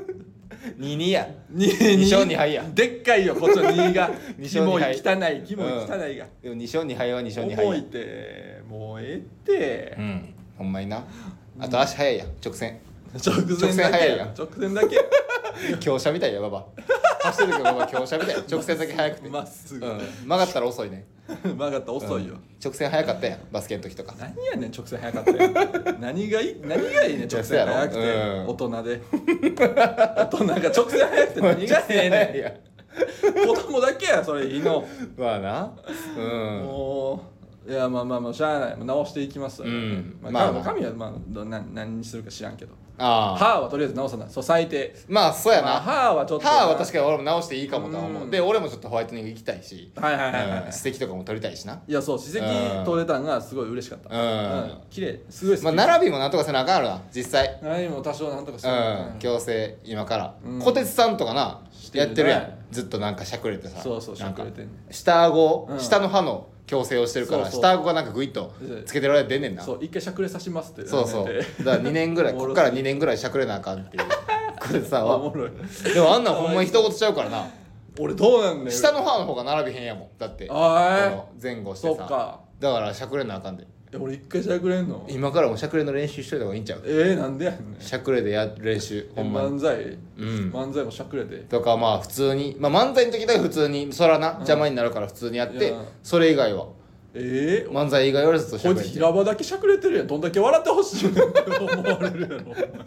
22や 2 勝2敗や。 でっかいよこっちの2がキモい汚いがでも2勝2敗は2勝2敗重いってもうええってほんまにな。あと足早いやん直線直線早いやん直線だけ強者みたいやババ走ってるけどババ強者みたい。直線だけ速くてまっすぐ曲がったら遅いね。 曲がったら遅いよ。 直線速かったやんバスケの時とか。 何やねん直線速かったやん何がいいねん直線速くて大人で大人が直線速くて何がええねん子供だけやそれいいの。 まあなもういやまあしゃあない直していきますわ。髪はまあ何にするか知らんけど、歯はとりあえず直さない。そう最低。 まあそうやな。 歯はちょっと歯は確かに俺も直していいかもとは思う。で俺もちょっとホワイトニング行きたいし、 はい歯石とかも取りたいしな。 いやそう歯石取れたんがすごい嬉しかった。綺麗すごい好き。 まあ並びもなんとかせなあかんやろな実際。 並びも多少なんとかして矯正今から小鉄さんとかなやってるやん。ずっとなんかしゃくれてさ、 そうしゃくれてんねん。 下顎下の歯の矯正をしてるから下顎がなんかグイッとつけてられてんねんな。 そう一回しゃくれさしますって。 そうだから2年ぐらいこっから2年ぐらいしゃくれなあかんっていうこれさおもろい。 でもあんなんほんまに一言ちゃうからな。 俺どうなんねん。 下の歯の方が並びへんやもんだって前後してさ。だからしゃくれなあかんで。 俺一回しゃくれんの。 今からもしゃくれの練習しといた方がいいんちゃう。 なんでやねん。 しゃくれでやる練習ほんまに。 漫才もしゃくれでとかまあ普通に漫才の時だけ普通にそらな邪魔になるから普通にやってそれ以外は漫才以外はずっとしゃくれて。 こいつ平場だけしゃくれてるやん。どんだけ笑ってほしいって思われる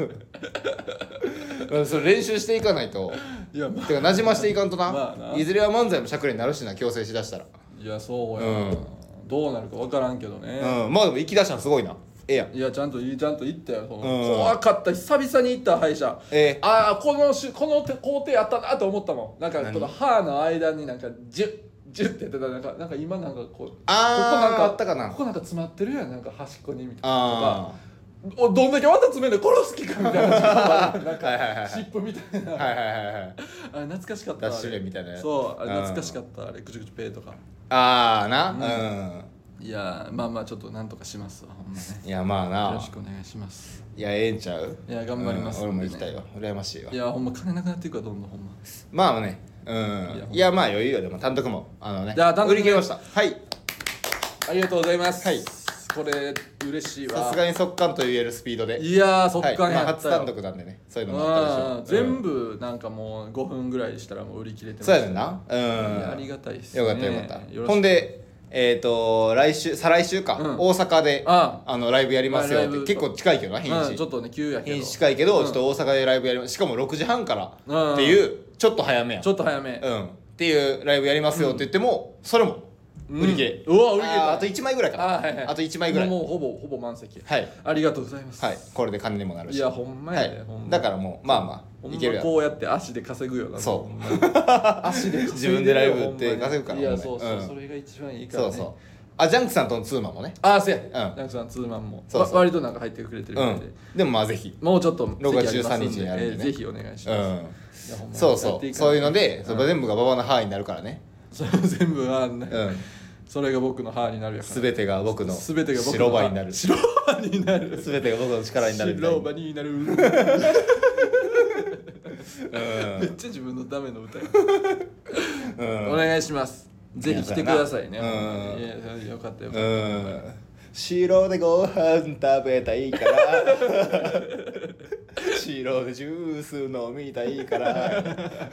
やろ。 それ練習していかないと。てか馴染ましていかんとな。いずれは漫才もしゃくれになるしな矯正しだしたら。 いやそうやな。どうなるか分からんけどね。 まあでも行きだしたのすごいな。やん。 いやちゃんと行ったよ。怖かった久々に行った歯医者。この工程あったなと思ったもん。なんかこの歯の間になんかジュッてやってた。なんか今なんかこうここなんかあったかな。 ここなんか詰まってるやん。なんか端っこにみたいなとか。どんだけまた詰めんで殺す気かみたいな。なんか湿布みたいな。あれ懐かしかった。 ダッシュ麺みたいなやつ。 そうあれ懐かしかった。あれぐちゅぐちゅペーとか。いやまあちょっとなんとかしますわほんまね。 いやまあなよろしくお願いします。 いやええんちゃう。 いや頑張ります。 俺も行きたいわ。羨ましいわ。 いやほんま金なくなっていくわどんどんほんま。 まあねいやまあ余裕よ。でも単独も売り切れました。はいありがとうございます。 これ嬉しいわ。 さすがに速乾と言えるスピードで。 いやー速乾やったよ、 初単独なんでね、そういうのもあったでしょ。 全部なんかもう5分ぐらいしたらもう売り切れてました。 そうやねんな。 ありがたいっすね。 よかったよかった。ほんで再来週か、大阪でライブやりますよって。結構近いけどな、日にち。 ちょっとね急やけど。 日にち近いけど、ちょっと大阪でライブやります。しかも6時半からっていうちょっと早めや。 ちょっと早め。 っていうライブやりますよって言っても、それも売り切れ。 うわ売り切れ。 あと1枚ぐらいかな。あと1枚ぐらい。 もうほぼ満席。 はい。 ありがとうございます。 はい。これで金にもなるし。 いやほんまやね。 だからもうまあまあいけるやん。 こうやって足で稼ぐよな。 そう。 足で自分でライブって稼ぐから。 いやそうそれが一番いいからね。 そうそう。ジャンクさんとのツーマンもね。 そうや。ジャンクさんツーマンも割となんか入ってくれてるので。 でもまあぜひ。 もうちょっと 6月13日にやるんでね。 ぜひお願いします。 そうそうそういうので全部が馬場の歯になるからね。 それ全部はそれが僕の歯になるやから。 全てが僕の白歯になる。 白歯になる。 全てが僕の力になる。 白歯になる。めっちゃ自分のための歌や。お願いします。ぜひ来てくださいね。いやよかったよ。 白でご飯食べたいから白でジュース飲みたいから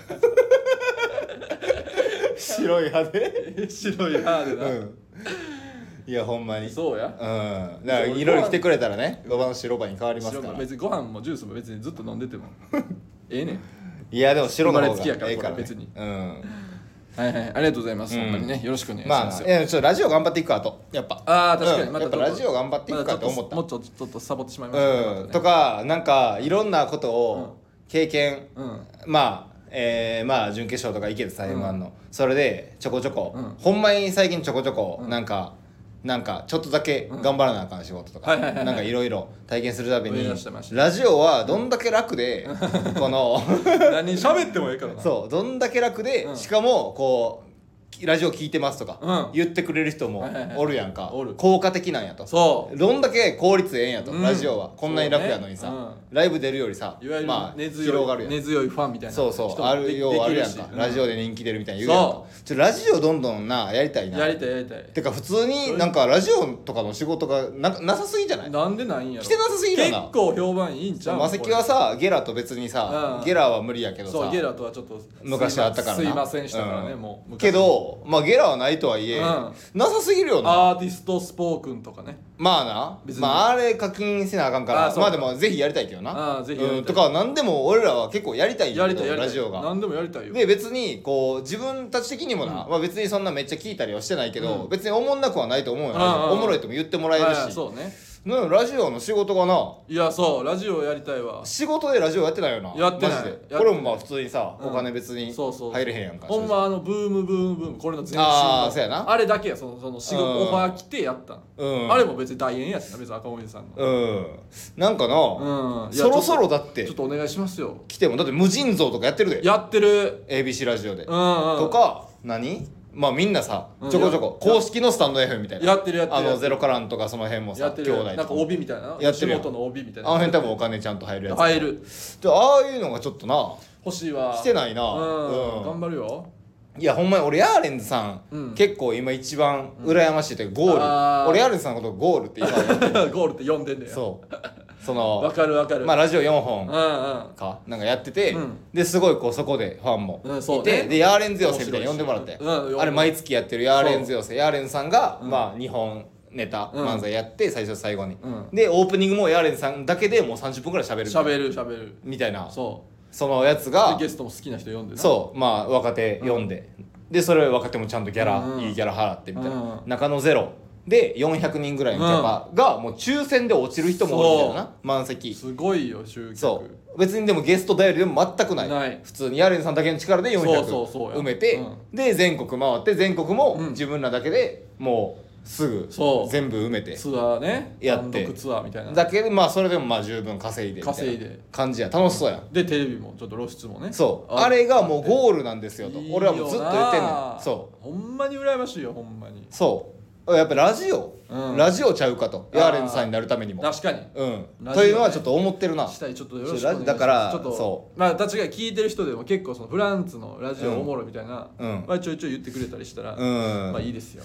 白い歯で白い歯でな。 いやほんまにそうや。 だからいろいろ来てくれたらね、馬場の白歯に変わりますから。 別にご飯もジュースも別にずっと飲んでてもええねん。 いやでも白の方がええから別に。はいはい、ありがとうございます。ほんまにね、よろしくお願いしますよ。 ちょっとラジオ頑張っていくかと、やっぱ。 確かに、 やっぱラジオ頑張っていくかと思った。 もうちょっとサボってしまいました。 とか、なんかいろんなことを経験、まあ準決勝とか行けてさ、M1 の。それでちょこちょこ、ほんまに最近ちょこちょこ、なんかちょっとだけ頑張らなあかん仕事とかなんかいろいろ体験するたびにラジオはどんだけ楽でこの何喋ってもいいからな。 そうどんだけ楽でしかもこうラジオ聞いてますとか言ってくれる人もおるやんか。効果的なんやと。 そうどんだけ効率ええんやと。ラジオはこんなに楽やのにさ、ライブ出るよりさ、まあ広がるやん。 根強いファンみたいな。 そうそうあるようあるやんか。ラジオで人気出るみたいな言うやんか。ラジオどんどんなやりたいな。 やりたい。 てか普通になんかラジオとかの仕事がなさすぎじゃない？ なんでないんやろ。 来てなさすぎるな。 結構評判いいんちゃう？ マセキはさゲラと別にさ、ゲラは無理やけどさ。 そうゲラとはちょっと昔あったからな。 すいませんしたからねもう。 けどまあゲラはないとはいえなさすぎるよな。 アーティストスポークンとかね。 まあな、まああれ課金せなあかんから、まあでもぜひやりたいけどな。 ぜひとか何でも俺らは結構やりたいんだけど、ラジオが。 何でもやりたいよ。 で別にこう自分たち的にもな、まあ別にそんなめっちゃ聞いたりはしてないけど、別におもんなくはないと思うよ。おもろいとも言ってもらえるし。 そうね。 ラジオの仕事がな。 いやそうラジオやりたいわ。 仕事でラジオやってないよな。 やってない。 マジでこれもまあ普通にさお金別に入れへんやんか。 ほんまブームこれの前身そうやな。 あれだけやその仕事オファー来てやったん。あれも別に大変やしな別に赤森さんの。 なんかなそろそろだってちょっとお願いしますよ。 来てもだって無尽蔵とかやってるで。 やってる ABC ラジオでとか何まあみんなさちょこちょこ公式のスタンド FM みたいなやってるゼロカランとかその辺もさ兄弟なんか帯みたいなやってるやん。 仕事の帯みたいなあの辺多分お金ちゃんと入るやつ入る。 ああいうのがちょっとな欲しいわ。 来てないな。 頑張るよ。 いやほんまに俺ヤーレンズさん結構今一番羨ましいというかゴール俺ヤーレンズさんのことをゴールって今呼んでる。 ゴールって呼んでんだよ。 そうそのわかるまあラジオ4本かなんかやっててですごいこうそこでファンもいてでヤーレンズ寄せみたいに呼んでもらってあれ毎月やってるヤーレンズ寄せヤーレンズさんがまあ2本ネタ漫才やって最初最後にでオープニングもヤーレンズさんだけでもう30分くらい喋るみたいなそのやつがゲストも好きな人呼んでそうまあ若手呼んででそれ若手もちゃんとギャラいいギャラ払ってみたいな中野ゼロで400人ぐらいのキャパがもう抽選で落ちる人もおるみたいな満席すごいよ集客そう別にでもゲスト頼りでも全くない普通にヤーレンさんだけの力で400埋めてで全国回って全国も自分らだけでもうすぐ全部埋めてツアーねやって単独ツアーみたいなだけどまあそれでもまあ十分稼いでみたいな感じや楽しそうやんでテレビもちょっと露出もねそうあれがもうゴールなんですよと俺はもうずっと言ってんねんそうほんまに羨ましいよほんまにそうやっぱラジオちゃうかとヤーレンズさんになるためにも確かにというのはちょっと思ってるなしたいちょっとよろしくお願いしますだからちょっとそうまあ確かに聞いてる人でも結構そのフランツのラジオおもろいみたいなちょいちょい言ってくれたりしたらまあいいですよ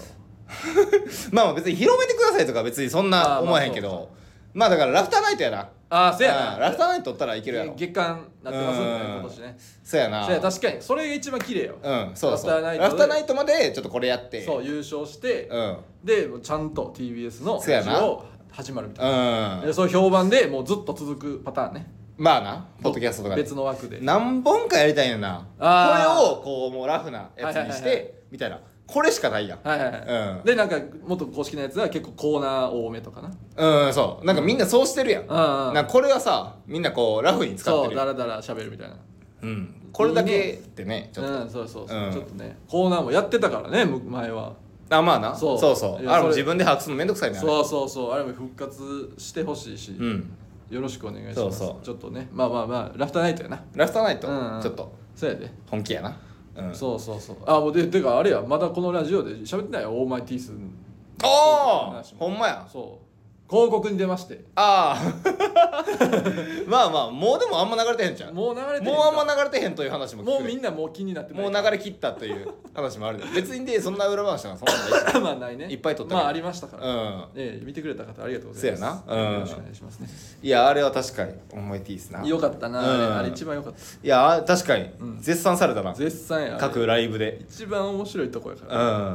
まあ別に広めてくださいとか別にそんな思わへんけど、まあだからラフターナイトやな。 そうやな。 ラフターナイト取ったらいけるやろ。 月間なってますんでね、今年ね。 そうやな。 そうや、確かにそれが一番綺麗よ。 そうそう。ラフターナイトまでちょっとこれやって、 そう優勝して、でちゃんと TBS のラジオ始まるみたいな。でそういう評判でもうずっと続くパターンね。 まあな、ポッドキャストとか別の枠で何本かやりたいよな。これをこうもうラフなやつにしてみたいな。これしかないやん。 でなんかもっと公式なやつは結構コーナー多めとかな。 そうなんかみんなそうしてるやん。なんかこれはさみんなこうラフに使ってる。 そうダラダラ喋るみたいな。 これだけってねちょっと。 そうちょっとねコーナーもやってたからね前は。 まあな。そうあれも自分で把握するのめんどくさいね。 そうあれも復活してほしいし。よろしくお願いします。ちょっとねまあラフターナイトやな。 ラフターナイトちょっとそうやで本気やな。 そうもうてかあれやまだこのラジオで喋ってないよオーマイティース。 ほんまや。 そう広告に出まして。 まあもうでもあんま流れてへんじゃん。 もう流れてへん。 もうあんま流れてへんという話も聞く。 もうみんなもう気になってない。 もう流れ切ったという話もある。別にでそんな裏話はそんなないし。 まあないね。 いっぱい撮ったけど。 まあありましたから。見てくれた方ありがとうございます。 そうやな。 よろしくお願いしますね。 いやあれは確かに思いていいですな。 よかったな。あれ一番よかった。 いや確かに絶賛されたな。 絶賛や。 各ライブで一番面白いとこやから。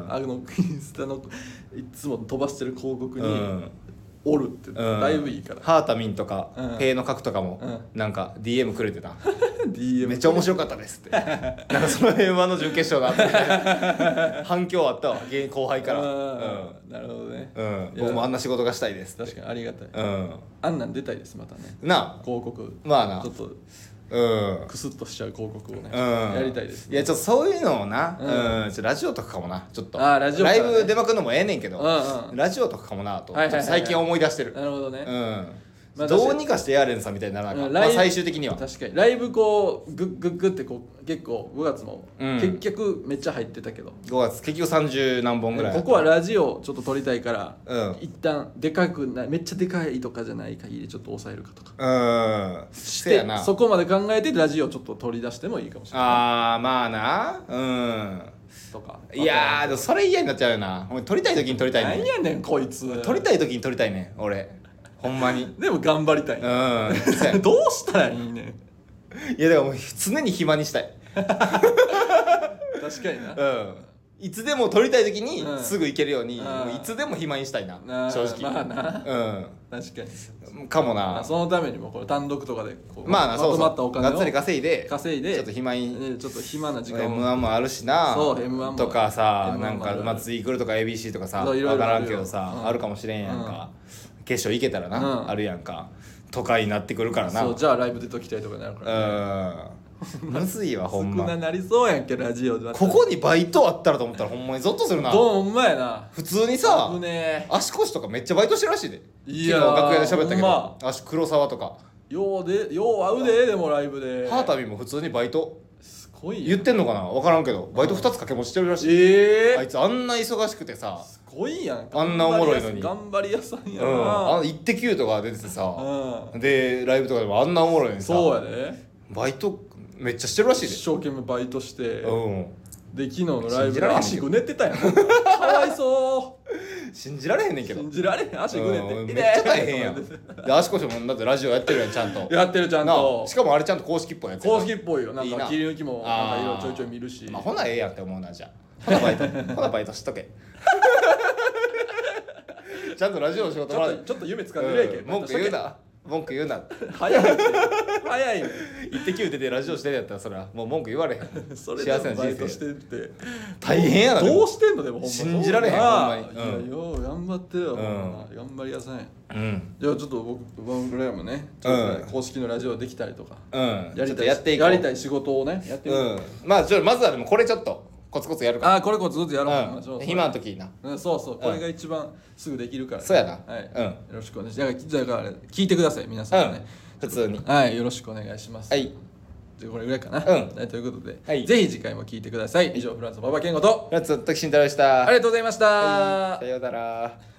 インスタのいつも飛ばしてる広告に。おるってだいぶいいから。 ハータミンとかペイの角とかもなんか DM くれてた。めっちゃ面白かったですって。なんかその M1 の準決勝があって反響あったわ後輩から。 なるほどね。 僕もあんな仕事がしたいです。 確かにありがたい。あんなん出たいですまたね。広告。 まあな。 ちょっとクスッとしちゃう広告をねやりたいです。 いやちょっとそういうのをなラジオとかかもなちょっとライブ出まくるのもええねんけどラジオとかかもなと最近思い出してる。 なるほどね。 どうにかしてやれんさみたいななんか最終的には確かにライブこうグッってこう結構5月も結局めっちゃ入ってたけど 5月結局30何本ぐらい。 ここはラジオちょっと撮りたいから一旦でかくないめっちゃでかいとかじゃない限りちょっと抑えるかとかしてそこまで考えてラジオちょっと取り出してもいいかもしれない。 まあなとか。 いやでもそれ嫌になっちゃうよな。撮りたい時に撮りたいねん。 何やねんこいつ。 撮りたい時に撮りたいねん俺ほんまに。 でも頑張りたい。どうしたらいいねん。いやだからもう常に暇にしたい。 確かにな。 いつでも撮りたい時にすぐ行けるようにいつでも暇にしたいな正直。 まあな。確かに。かもな。 そのためにもこれ単独とかでこうまあなそうそう。 まとまったお金をがっつり稼いでちょっと暇にちょっと暇な時間を。 M1 もあるしな。 そう M1 もとかさなんか松井来るとか ABC とかさ分からんけどさあるかもしれんやんか。決勝行けたらなあるやんか。都会になってくるからな。 そうじゃあライブ出ときたいとかになるからね。 むずいわほんま。 少ななりそうやんけラジオで。 ここにバイトあったらと思ったらほんまにゾッとするな。 ほんまやな。 普通にさ足腰とかめっっちゃバイトしてるらしいで。昨日楽屋で喋ったけど足黒沢とかよう会うででもライブで。 ハータミも普通にバイトすごい言ってんのかな分からんけどバイト2つ掛け持ちしてるらしい。あいつあんな忙しくてさすごいやん。 あんなおもろいのに頑張り屋さんやな。 イッテ Q とか出ててさでライブとかでもあんなおもろいのにさそうやでバイトめっちゃしてるらしいで。 一生懸命バイトしてで昨日のライブで足ぐねってたやん。かわいそう。 信じられへんねんけど。 信じられへん足ぐねってめっちゃ大変やん。で足腰もだってラジオやってるやんちゃんと。 やってるちゃんと。 しかもあれちゃんと公式っぽいやつ。 公式っぽいよ。なんか切り抜きもなんか色ちょいちょい見るし。 ほなええやんって思うなじゃあ。ほなバイトしとけ。ちゃんとラジオの仕事ちょっと夢つかんでるやんけ。 文句言うな。文句言うな。 早いね。 イッテ Q 出てラジオしてるやったらそれはもう文句言われへん。 それでバイトしてって大変やな。 どうしてんのでもほんま信じられへんほんまに。 いやよう頑張ってよ。頑張り屋さんや。じゃあちょっと僕らもね公式のラジオできたりとかやりたい仕事をねやってみる。 まあまずはでもこれちょっとコツコツやるから。 これコツコツやろう。暇の時な。 そうこれが一番すぐできるから。 そうやな。 よろしくお願いします。だから聞いてください皆さんね。 普通によろしくお願いします。じゃあこれぐらいかな。ということでぜひ次回も聞いてください。以上フランス馬場健吾とフランス時慎太郎でした。 ありがとうございました。 さようなら。